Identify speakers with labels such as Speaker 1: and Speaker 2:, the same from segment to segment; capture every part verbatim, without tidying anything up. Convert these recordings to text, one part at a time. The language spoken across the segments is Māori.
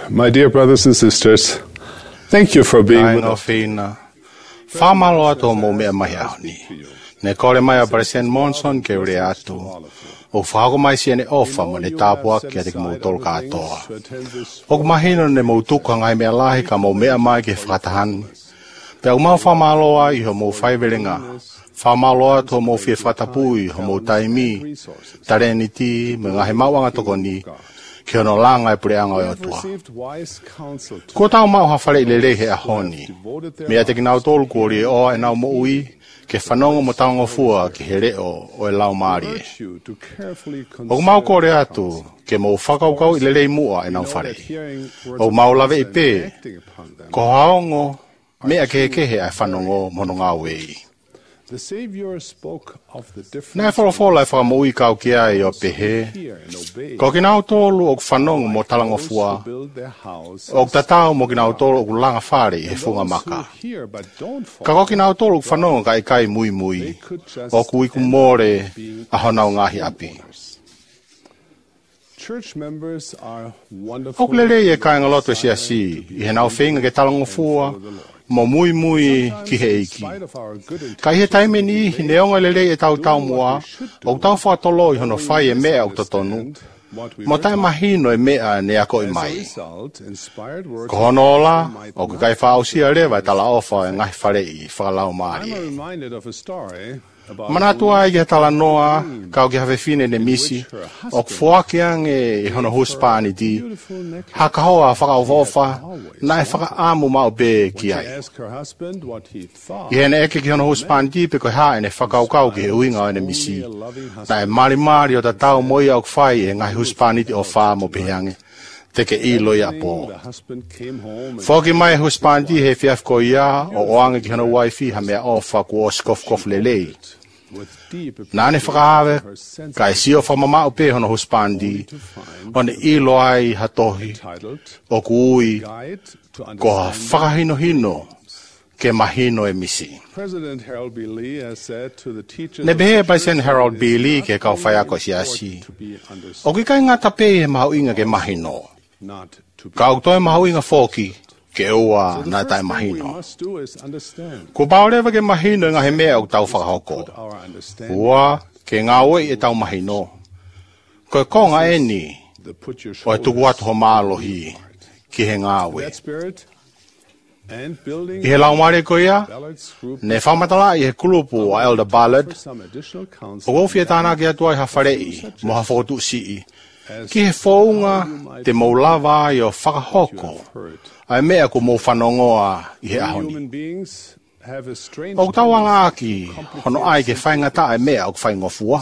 Speaker 1: My dear brothers and sisters, thank you for being with us.
Speaker 2: Famalo ato mo mea mai aoni. Ne kore mai a President Monson ke ure atu. O whaako mai siane ofa mo ne tāpua kia te mo tol katoa. O mahino ne mo tuka ngai mea lahi ka mo mea mai ke whakatahan. Pe au mau whamaloa i ho mo whaiverenga. Whamaloa to mo fie whatapui ho mo taimi. Tareniti me ngahe mawanga toko ni. Kia no langa e pureanga o tua. Ko tau mau hawhare i lele he ahoni. Mea te ki nau tolu kori o e nau mo ui, ke whanonga mo taonga fua ki he reo o e lau maari e. O mau kore atu, ke mo whakaukau i lele i mua e nau whare. O mau lave i pē, ko haongo, mea ke kehe ai whanongo mono ngā wei. Nā whalafola e whakamui kau ki ai o pehe. Ko ki nau tolu o whanongo mo talango fua. O tatau mo ki nau tolu o langa whare i he funga maka. Ka ko ki nau tolu o whanongo ka i kai mui mui. O kui kumore a honau ngahi api. O kulere e kai ngaloto e si asi. I he nau whenga ke talango fua. Mo mui mui ki he eiki. Kai he taime ni hi neonga lele e tau tau mua, o tau whatolo i hono whai e mea o totonu, mo tai mahino e mea ne ako i mai. Ko hono ola, o ka kai whaausia rewa e tala ofa e ngahi whare i whakalau maari e. Manatua e ki tala noa, kau ki hawe fine ne misi, o kufuakeang e hono huspani di, haka hoa whakauwofa, na e whaka amu mau be ki ai. I hene eke ki hono huspani di pe koe hae ne whakaukau ki he uinga o ne misi, na e mari mari o ta tau moi au kwhai e ngai huspani di o wha mo pehange. Te ke i loia po. Whoki mai huspani di he fiaf ko ia, o oange ki hono waifi ha mea ofa ku o skof kof lelei. Nane whakahawe, ka e sio whamamau pe hono huspandi, o ne ilo ai hatohi, o kui, ko whakahino hino, ke mahino e misi. Ne behe President Harold B. Lee ke kau whaiako si asi. O ki kai ngata pe he mahau inga ke mahino. Kau toi mahau inga whoki, ke ua na tai mahino. Ko paurewa ke mahino nga he mea o tau whakahoko. Ua ke ngā oi e tau mahino. Ko e konga e ni, o e tuku atu ho mālohi ki he ngā oi. I he laumare ko ia, ne whamatala i he kulupu o Elder Ballard, o gofi e tāna ki atua i hawharei, mo ha whakotu sii, ki he whaunga te maulawa i o whakahoko, ai mea ko mo whanongoa i he ahoni. O tauanga aki, hono ai ke whaingata ai mea o whaingofua.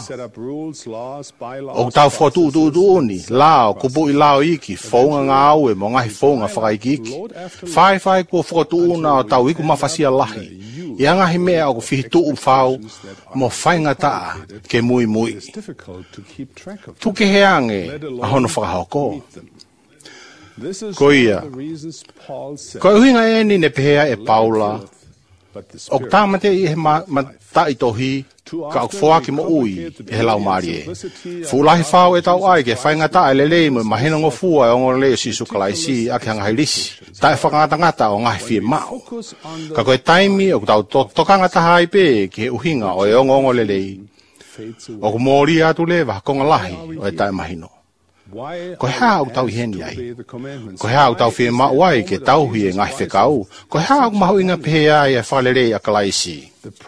Speaker 2: O tau whatu utu utu uni, lao, kupu i lao iki, whaunga ngā aue mo ngahi whaunga whakaikiki. Whai whai kua whakatu una o tau iku mawhasia lahi. I angahi mea o whihi tuu whau, mo whaingata ke mui mui. Tuke heange a hono whakahoko. Ko ia, ko uhinga e ni ne pehea e Paula, o tāmate i he matai tohi, ka o whoaki mo ui e he lau maari e. Fulahi whao e tau ai ke whaingata e lelei mo mahina ngo fua e ongo leo si sukalaisi a ke hanga hairisi. Tai whakangata ngata o ngahi fie mao. Ka koe taimi o tau tokangata hai pe ki he uhinga o e ongo ongo lelei. O ku mōri atu lewa konga lahi o e tai mahino. Ko hea au tau heni ai. Ko hea au tau whie mau ai ke tau hui e ngai whekau. Ko hea au mahu inga pehea ai e whalerei a kalaisi.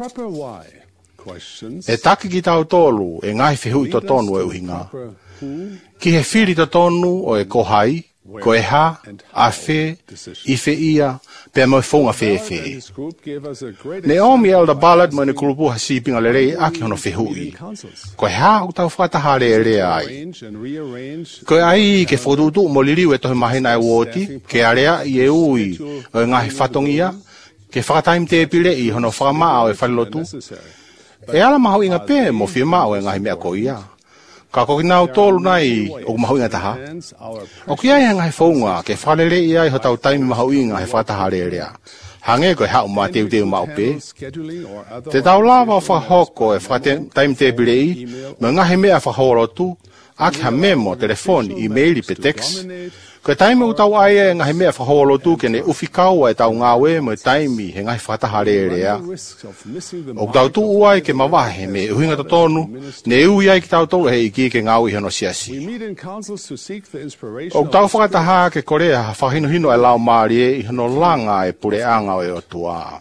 Speaker 2: E taki ki tau tolu e ngai whihui to tonu e uhinga. Ki he whiri to tonu o e kohai, ko e ha, a whe, i whe ia, pe mo whonga whe whe. Ne omi Elder Ballard mo ne kulupu ha sipinga le rei aki hono whihui. Ko e ha au tau whakatahare e rea ai. Ko e ai ke whotutu mo liriu e tohi mahina e woti, ke area i e ui o e ngahi whatongia, ke whakataim te pire i hono whakamao e whalilotu. E ala mahu inga pe mo whia mao e ngahi mea ko ia. Ka koki nau tolu nai o mahu inga taha. O ki ai ngai whaunga ke whalere i ai ho tau taimi mahu inga he whatahare rea. Hange koe hau ma teu teu mau pe. Te tau lava o whahoko e whate taimi te birei, me ngahi mea whahorotu, Aki ha memo, telefoni, emaili pe text. Ko taime u tau aia e ngahi mea whaholo tu ke ne uwhikaua e tau ngāwe mo e taimi he ngahi whakatahare rea. O tau tu uai ke mawahe me uhinga to tonu, ne ui ai ki tau tolu he iki ke ngāwi hono siasi. O tau whakataha ke korea ha whahino hino e lau maari e i hono langa e pure anga o e o tua.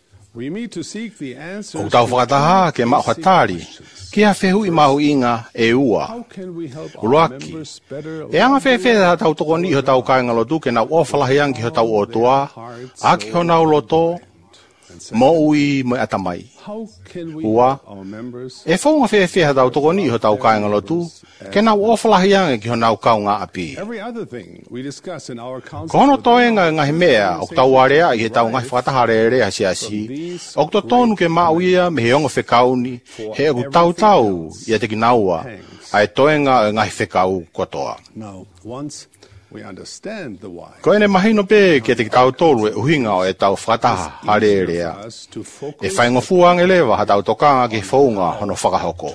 Speaker 2: O tau whakataha ke mauhatari, ki ha whehu i mahu inga e ua. Uruaki. E anga whewhe ha tau toko ni ho tau kainga lotu ke nau ofalahi angi ho tau o tua, aki ho nau loto, mo ui mo atamai. Ua. E whaunga whewhe ha tau toko ni ho tau kainga lotu, ke nau ofalahi angi ki ho nau kaunga api. Kono toenga ngahi mea, o tau area i he tau ngahi whakatahare rea siasi, o to tonu ke mauia me he ongo whekauni, he aku tau tau i a teki naua, ai toenga ngahi whekau kotoa. Ko ene mahino pe ke te tau tolu e uhinga o e tau whakataha hare rea. E whaingo fuang e lewa ha tau tokanga ki whaunga hono whakahoko.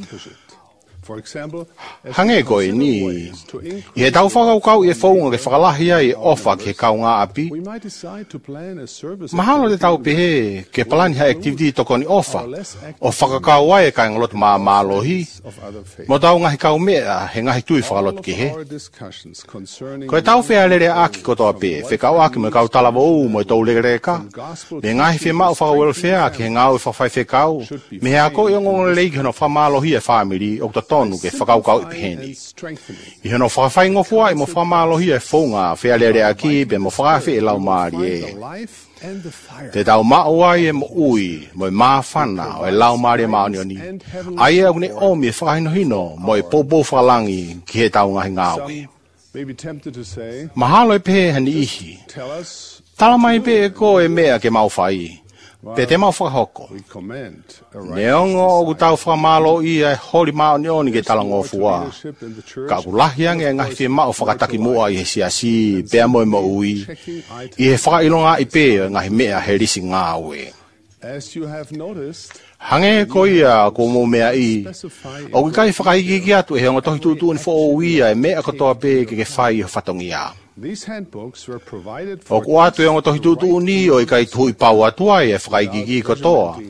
Speaker 2: Hange koe ni, i he tau whakaukau i e whaunga ke whakalahia i ofa ke kaunga api. Mahalo te tau pehe ke palani ha activity toko ni ofa, o whakakau ai e kai ngalot maa maalohi, mo tau ngahi kau mea he ngahi tui whakalot ki he. Ko e tau whea lere aki kotoa pe, whekau aki me kau talawa u mo e tau lere ka, me ngahi whe mau whakawel whea ki he ngau e whawhai whekau, me he ako i ongonga leiki hono whamaalohi e whamiri o ta tonu ke whakaukau i peheni. I hono whakawhai ngofua i mo whamaalohi e whaunga whea lere aki be mo whakawhi e lau maari e. Te tau mao ai e mo ui, mo e maafana o e lau maari e maonioni, ai e au ne omi e whakahino hino mo e popo whakalangi ki he tau ngahi ngāwe. Mahalo e pehe hani ihi. Tala mai pe e ko e mea ke mau whai. Pe te mau whakahoko. Neongo o ku tau whakamalo i e hori mao neoni ke tala ngofua. Ka kulahi ange e ngahi whi mao whakataki mua i he siasi, pea moe mo ui. I he whakailonga i pe ngahi mea he risi ngāwe. Hange ko ia ko mo mea i. O ki kai whakaiki ki atu e honga tohi tutu ni fo o ia e mea katoa pe ke ke whai ho whatongia. O ku atu e honga tohi tutu ni o i kai tui pau atuai e whakaiki ki katoa.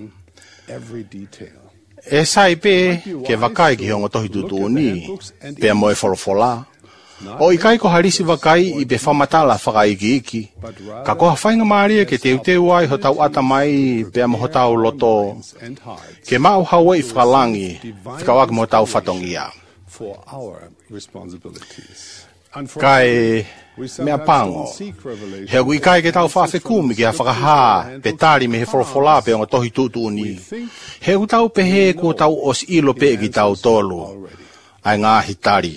Speaker 2: E sai pe ke wakai ki honga tohi tutu ni, pe mo e wholofola. O i kai ko harisi wakai i pe whamatala whakaiki iki. Ka koha whainga maari e ke teu teu ai ho tau atamai pe mo ho tau loto. Ke mau hawa i whakalangi, whikawak mo tau whatongia. Kai mea pango. He kui kai ke tau whawhe kumi ki a whakaha, pe tari me he wholofola pe o tohi tutu ni. He u tau pe he ko tau os ilo pe ki tau tolu. Ai ngā hitari.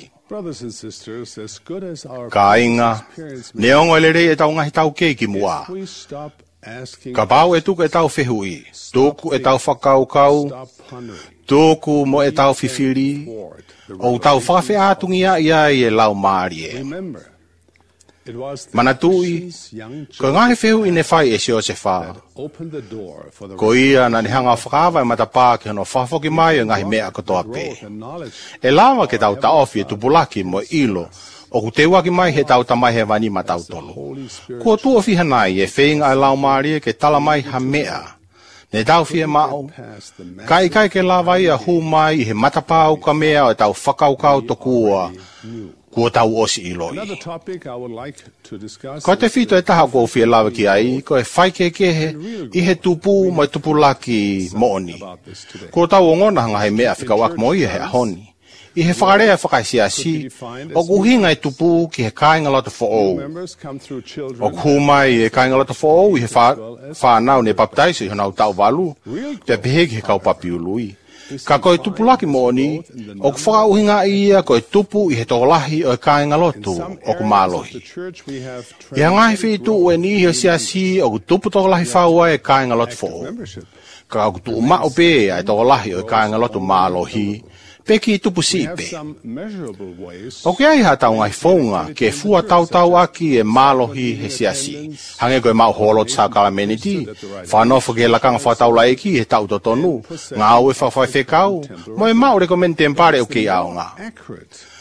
Speaker 2: Ka inga, neongo ele rei e tau ngahi tau keiki mua. Ka pau e tuku e tau whehui, tuku e tau whakaukau, tuku mo e tau whiwhiri, o tau whawhe atungia ia i e lau maari e. Mana tui, ko ngahi whehu i ne whai e sio se wha. Ko ia na ni hanga whakawa e matapā ki hono whawhoki mai o ngahi mea katoa pe. E lawa ke tau taofi e tupulaki mo ilo, o ku te waki mai he tau tamai he wani ma tau tolo. Ko tua fiha nai e whenga e lau maari e ke tala mai ha mea. Ne tau fie mao, kai kai ke lawa ia hu mai i he matapā u ka mea o e tau whakaukau tokua, kua tau osi i loi. Ko te whito e taha kua whia lawa ki ai, ko e whaike kehe i he tupu mo e tupu laki mooni. Ko tau o ngona hanga he mea whikawak mo i he ahoni. I he whakarea whakaisia si, o kuhinga e tupu ki he kāinga lota who'ou. O kuhumai e kāinga lota who'ou i he whanau ne baptaisi i honau tau walu, te peheki he kau papi ului. Ka koe tupu laki mooni, o ku whakauhinga ia koe tupu i he tōlahi o e kāinga lotu o ku mālohi. I hangahi whi tu ue ni hi o siasi o ku tupu tōlahi whaua e kāinga lotu who'ou. Ka ku tu mao pe ai tōlahi o e kāinga lotu mālohi, peki tupu sipe. O ke ai ha tau ngai whaunga ke fua tau tau aki e mālohi he siasi. Hange koe mau holot sa kalameniti, whanofo ke lakanga whatau laiki he tau totonu, ngā ue whawhai whekau, mo e mau rekomente mpare o ke au ngā.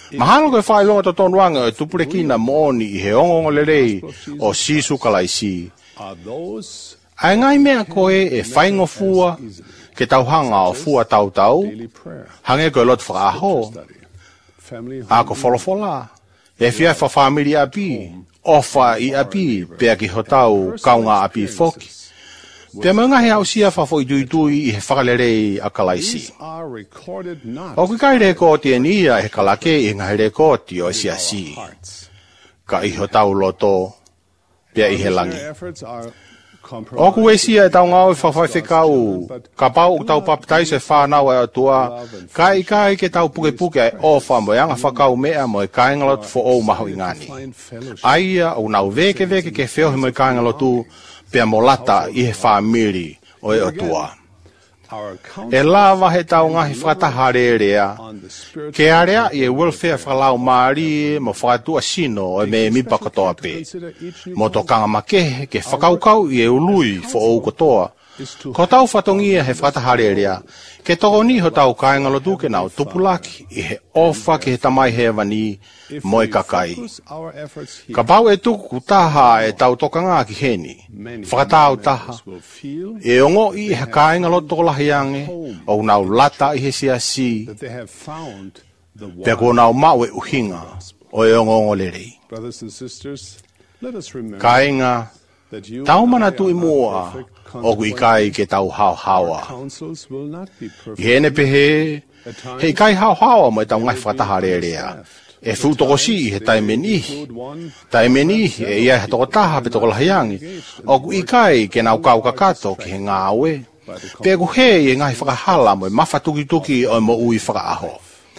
Speaker 2: Mahalo koe whailonga to tonuanga e tupureki na mooni i he ongo lerei o sisu kalaisi. Ai ngai mea koe e whaingo fua ke tauhanga o fua tau tau, hange koe lot whaaho, a ko wholofola, e whiai wha whamiri api, ofa i api, pea ki hotau kaunga api foki. Pea mga he au sia whafo i tui tui i he whakalerei a kalaisi. O ki kai rekoti e nia he kalake i ngai rekoti o e sia si. Ka i hotau loto, pea i he langi. O ku e sia e tau ngau i whawhai whikau, ka pau u tau papitai se whanau e atua, ka i kai ke tau puke puke ai ofa mo yanga whakau mea mo e kaingalot fo ou maho i ngani. Aia o nau veke veke ke wheo he mo i kaingalotu, pea mo lata i he whamiri o e atua. E lava he tau ngahi whakatahare rea, ke area i e welfare whakalau maari mo whakatua sino o e me mipa katoa pe. Mo to kanga makehe ke whakaukau i e ului fo ou katoa. Ko tau whatongia he whakatahare rea, ke toko ni ho tau kaingalo tu ke nau tupulaki i he ofa ke he tamai he wani mo e kakai. Ka pau e tuku taha e tau tokanga ki heni, whakatau taha. E ongo i he kaingalo toko lahiange, o nau lata i he siasi, pia ko nau mau e uhinga o e ongo ongo lerei. Kainga, tau mana tu i mua, o kui kai ke tau hao hawa. I hene pehe, hei kai hao hawa mo e tau ngai whakatahare rea. E fu toko si he taimenihi. Taimenihi e ia he toko taha pe toko lahiangi. O kui kai ke nau kau kakato ki he ngāwe. Pe ku he e ngai whakahala mo e mawha tuki tuki o mo ui whakaaho.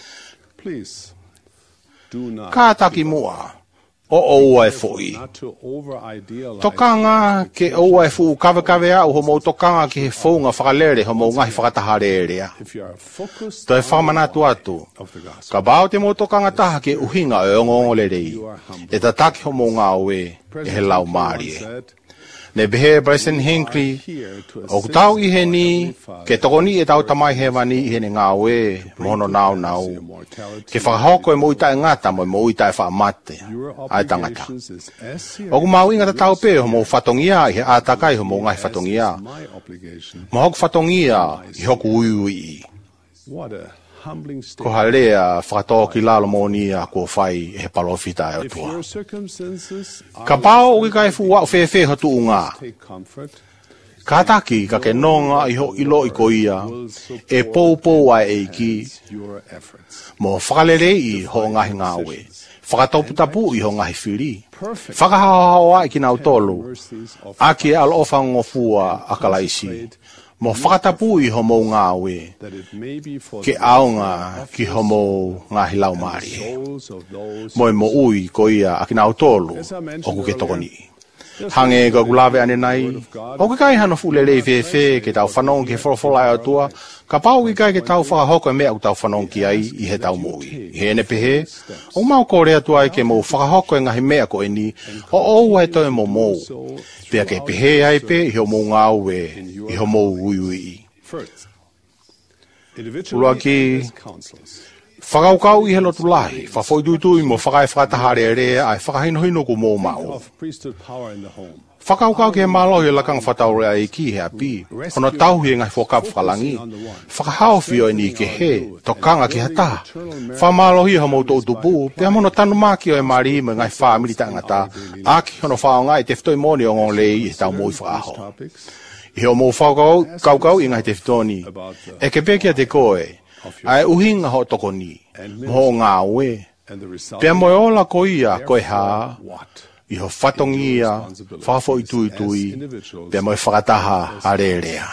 Speaker 2: Ka taki mua. O oua e fui. Tokanga ke oua e fu kawe kawe au ho mo tokanga ki he whaunga whakalere ho mo ngahi whakatahare rea. To e whamanatu atu. Ka bao te mo tokanga taha ke uhinga e ongo lerei. E ta taki ho mo ngā ue e he lau maari e. Ne behe Bryson Hinckley, o tau i he ni, ke toko ni e tau tamai he wani i he ne ngā ue, mono nau nau. Ke whakahoko e mo ita e ngata mo e mo ita e whaamate, ai tangata. O ku mau ingata tau pe ho mo whatongia i he ātakai ho mo ngai whatongia. Mo hoku whatongia i hoku ui ui i. Ko halea whakatoa ki lalo monia ko whai he palofita e atua. Ka pao o ki kai fu wau whewhe hatu unga. Ka taki ka ke nonga i ho ilo i ko ia, e pou pou ai eiki. Mo whakalelei ho ngahi ngāwe. Whakatopu tapu i ho ngahi whiri. Whakahaoa i ki nau tolu. Aki e alofa ngofua akalaisi. Mo whakatapu i ho mou ngāwe, ke aonga ki ho mou ngāhi lau maari he. Mo e mo ui ko ia a ki nau tolu o ku ke tokoni. Hange ka kulawe ane nai, o ke kai hano fulelei whewhe ke tau whanong ki he wholofola e atua, ka pau ki kai ke tau whakahoko e mea u tau whanong ki ai i he tau mui. I he ne pehe, o mau kore atua ai ke mou whakahoko e ngahi mea ko e ni, o ou ai toi mo mou. Pea ke pehe ai pe i ho mou ngāwe, i ho mou ui ui. Ulua ki, whakaukau i he lotu lahi, whafoi tui tui mo whakai whakatahare rea ai whakahino hino ku mou mau. Whakaukau ke he malo i lakang whatau rea i ki he api, hono tauhi e ngai whokap whakalangi. Whakahau whio e ni ke he, tokanga ki hata. Whamalo hi ho mou tau tupu, pia mono tanu maki o e mari me ngai whaamiri ta ngata, aki hono whao ngai te whitoi moni o ngong lei i tau mui whaaho. I ho mou whakau kaukau i ngai te whitoni, e ke pekia te koe, ai uhinga ho toko ni, mo ngā ue, pia moe ola ko ia koe ha, i ho whatongia, whafo i tui tui, pia moe whakataha are rea.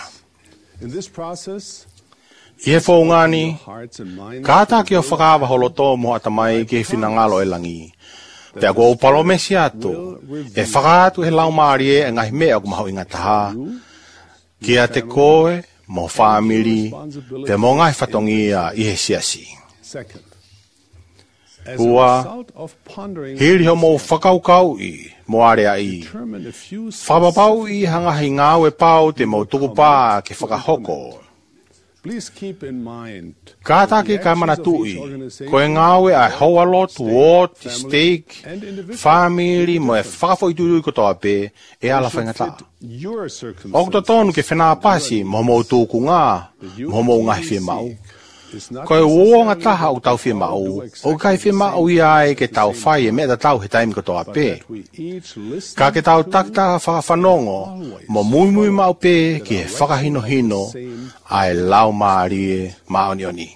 Speaker 2: I he whaungani, kāta ki o whakawa holoto mo atamai ki he whinangalo e langi. Pea ko upalo mesi atu, e whakatu he lau maari e ngahi mea ku maho ingataha, ki a te koe, mo whamiri, pea mo ngai whatongia i he siasi. Ua, hiri ho mo whakaukau i, mo area i. Whapapau i hangahi ngāwe pau te mo tukupā ke whakahoko.
Speaker 1: Please keep in mind
Speaker 2: Kātake ka mana tui, ko e ngawe ai hoa lotu o te stake, family mo e whakawhaituru ko toa pe e ala whaingata. O kuta tonu ke whenā pasi mo mo tūku ngā, mo mo ngai whi mau. Ko e uonga taha o tau whi mau, o kai whi mau i ai ke tau whai e mea tau he taimi ko toa pe. Ka ke tau takta whakawhanongo, mo mui mui mau pe ki he whakahino hino, ai lau maari e maonioni.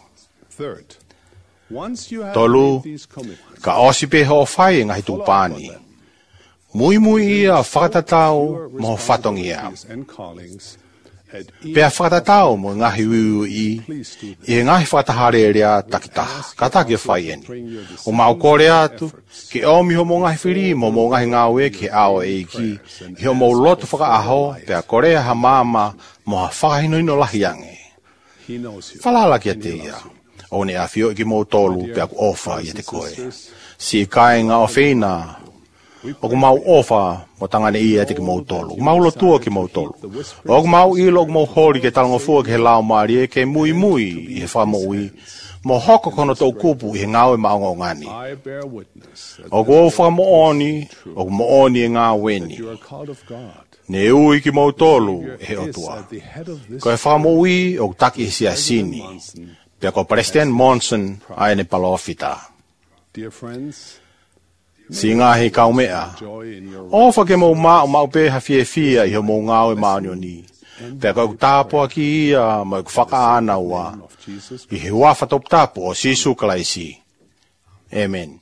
Speaker 2: Tolu, ka osi pe ho whai e ngahi tūpani. Mui mui ia whakatatau mo whatongi ia. Pea whakatatau mo ngahi ui i, e ngahi whakatahare rea takitaha, ka take whai eni. O mau kore atu, ke omi ho mo ngahi whiri mo mo ngahi ngawe ke ao e ki, i ho mo lotu whakaaho, pea korea ha mama mo ha whakahinoino lahi ange. Whalala kia te ia. O ne a whio ki mo tolu pea ku ofa i te koe. Si kai ngā o whina, o ku mau ofa mo tangane i e te ki mo tolu. Ku mau lotua ki mo tolu. O ku mau ilo ku mau hori ke talango fua ke he lao maari e ke mui mui i he whamoi. Mo hoko kono tau kupu i he ngāwe maongo ngani. O ku ofa mo oni, o ku mo oni e ngā weni. Ne ui ki mo tolu e he otua. Ko e whamoi o ku taki e sia sini. Pea ko President Monson ai ne palofita. Si ngahi kau mea. Ofa ke mo maa o mau pe hawhie fia i ho mo ngāwe maonioni. Pea ko tāpua ki ia mo ku whakaana ua. I he wawhatop tāpua o sisu kalaisi. Amen.